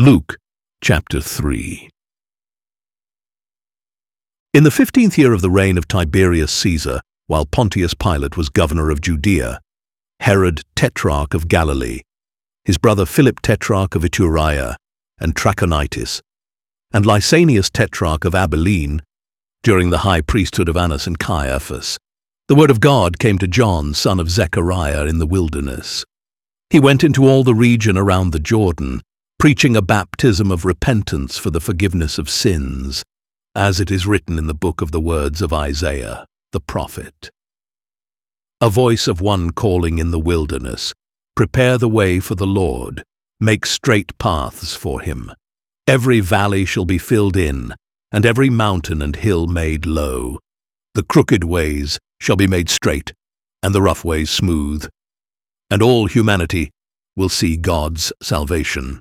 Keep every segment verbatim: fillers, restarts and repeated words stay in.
Luke chapter three. In the fifteenth year of the reign of Tiberius Caesar, while Pontius Pilate was governor of Judea, Herod tetrarch of Galilee, his brother Philip tetrarch of Iturea and Trachonitis, and Lysanias tetrarch of Abilene, during the high priesthood of Annas and Caiaphas, the word of God came to John, son of Zechariah, in the wilderness. He went into all the region around the Jordan, preaching a baptism of repentance for the forgiveness of sins, as it is written in the book of the words of Isaiah, the prophet. A voice of one calling in the wilderness, "Prepare the way for the Lord, make straight paths for him. Every valley shall be filled in, and every mountain and hill made low. The crooked ways shall be made straight, and the rough ways smooth, and all humanity will see God's salvation."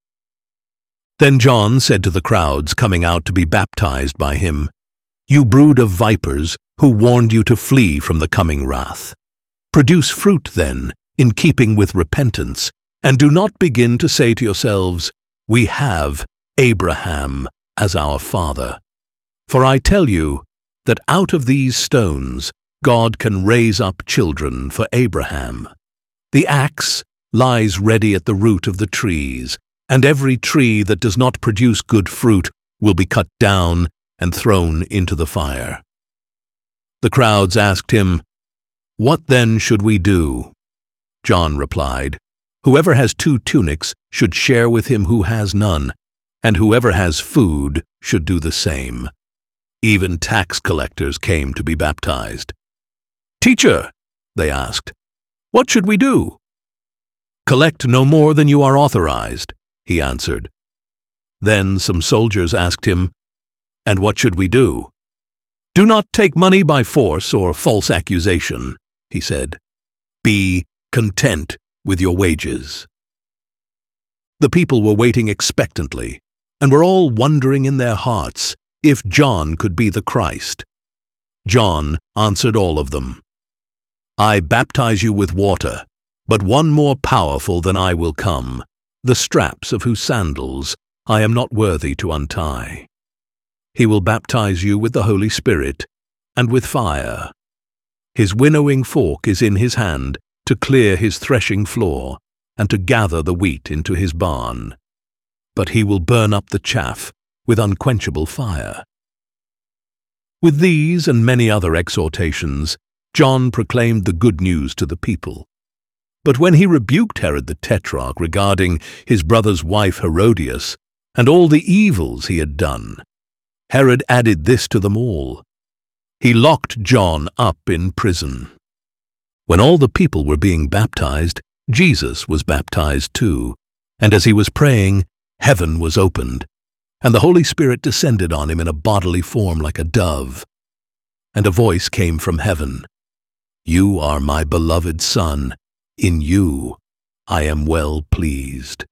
Then John said to the crowds coming out to be baptized by him, "You brood of vipers, who warned you to flee from the coming wrath? Produce fruit, then, in keeping with repentance, and do not begin to say to yourselves, 'We have Abraham as our father.' For I tell you that out of these stones God can raise up children for Abraham. The axe lies ready at the root of the trees, and every tree that does not produce good fruit will be cut down and thrown into the fire." The crowds asked him, "What then should we do?" John replied, "Whoever has two tunics should share with him who has none, and whoever has food should do the same." Even tax collectors came to be baptized. "Teacher," they asked, "what should we do?" "Collect no more than you are authorized," he answered. Then some soldiers asked him, "And what should we do?" "Do not take money by force or false accusation," he said. "Be content with your wages." The people were waiting expectantly, and were all wondering in their hearts if John could be the Christ. John answered all of them, "I baptize you with water, but one more powerful than I will come, the straps of whose sandals I am not worthy to untie. He will baptize you with the Holy Spirit and with fire. His winnowing fork is in his hand to clear his threshing floor and to gather the wheat into his barn. But he will burn up the chaff with unquenchable fire." With these and many other exhortations, John proclaimed the good news to the people. But when he rebuked Herod the Tetrarch regarding his brother's wife Herodias and all the evils he had done, Herod added this to them all: he locked John up in prison. When all the people were being baptized, Jesus was baptized too, and as he was praying, heaven was opened, and the Holy Spirit descended on him in a bodily form like a dove. And a voice came from heaven, "You are my beloved Son. In you I am well pleased."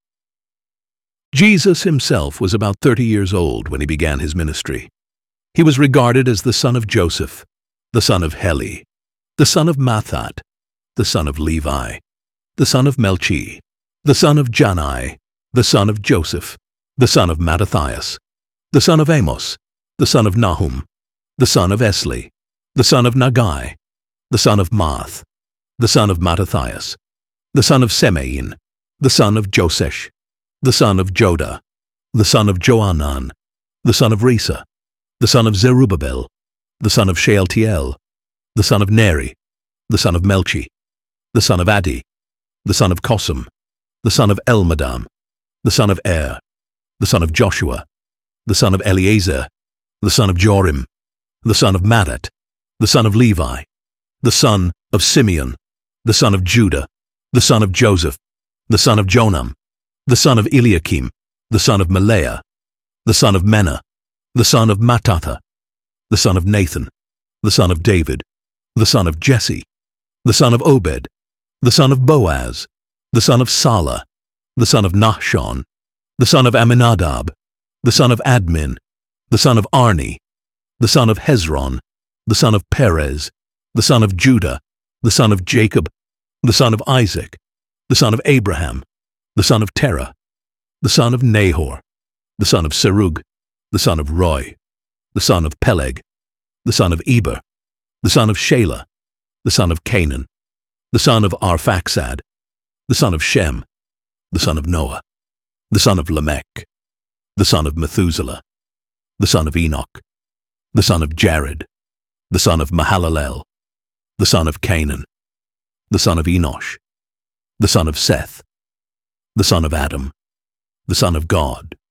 Jesus himself was about thirty years old when he began his ministry. He was regarded as the son of Joseph, the son of Heli, the son of Matthat, the son of Levi, the son of Melchi, the son of Jannai, the son of Joseph, the son of Mattathias, the son of Amos, the son of Nahum, the son of Esli, the son of Nagai, the son of Maath, the son of Mattathias, the son of Semein, the son of Josesh, the son of Joda, the son of Joanan, the son of Risa, the son of Zerubbabel, the son of Shealtiel, the son of Neri, the son of Melchi, the son of Addi, the son of Kosam, the son of Elmadam, the son of Er, the son of Joshua, the son of Eleazar, the son of Jorim, the son of Madat, the son of Levi, the son of Simeon, the son of Judah, the son of Joseph, the son of Jonam, the son of Eliakim, the son of Melea, the son of Menna, the son of Mattatha, the son of Nathan, the son of David, the son of Jesse, the son of Obed, the son of Boaz, the son of Salah, the son of Nahshon, the son of Amminadab, the son of Admin, the son of Arni, the son of Hezron, the son of Perez, the son of Judah, the son of Jacob, the son of Isaac, the son of Abraham, the son of Terah, the son of Nahor, the son of Serug, the son of Roi, the son of Peleg, the son of Eber, the son of Shelah, the son of Canaan, the son of Arphaxad, the son of Shem, the son of Noah, the son of Lamech, the son of Methuselah, the son of Enoch, the son of Jared, the son of Mahalalel, the son of Canaan, the son of Enosh, the son of Seth, the son of Adam, the son of God,